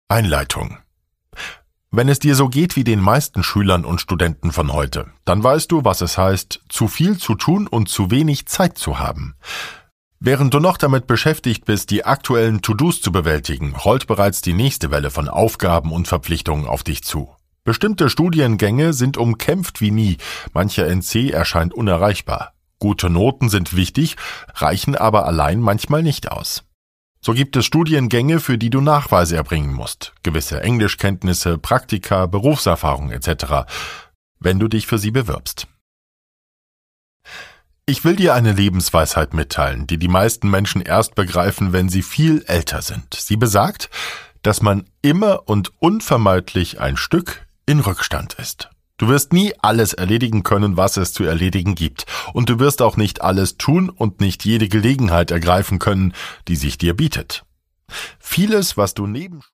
Einleitung. Wenn es dir so geht wie den meisten Schülern und Studenten von heute, dann weißt du, was es heißt, zu viel zu tun und zu wenig Zeit zu haben. Während du noch damit beschäftigt bist, die aktuellen To-Dos zu bewältigen, rollt bereits die nächste Welle von Aufgaben und Verpflichtungen auf dich zu. Bestimmte Studiengänge sind umkämpft wie nie, mancher NC erscheint unerreichbar. Gute Noten sind wichtig, reichen aber allein manchmal nicht aus. So gibt es Studiengänge, für die du Nachweise erbringen musst, gewisse Englischkenntnisse, Praktika, Berufserfahrung etc., wenn du dich für sie bewirbst. Ich will dir eine Lebensweisheit mitteilen, die die meisten Menschen erst begreifen, wenn sie viel älter sind. Sie besagt, dass man immer und unvermeidlich ein Stück in Rückstand ist. Du wirst nie alles erledigen können, was es zu erledigen gibt. Und du wirst auch nicht alles tun und nicht jede Gelegenheit ergreifen können, die sich dir bietet. Vieles, was du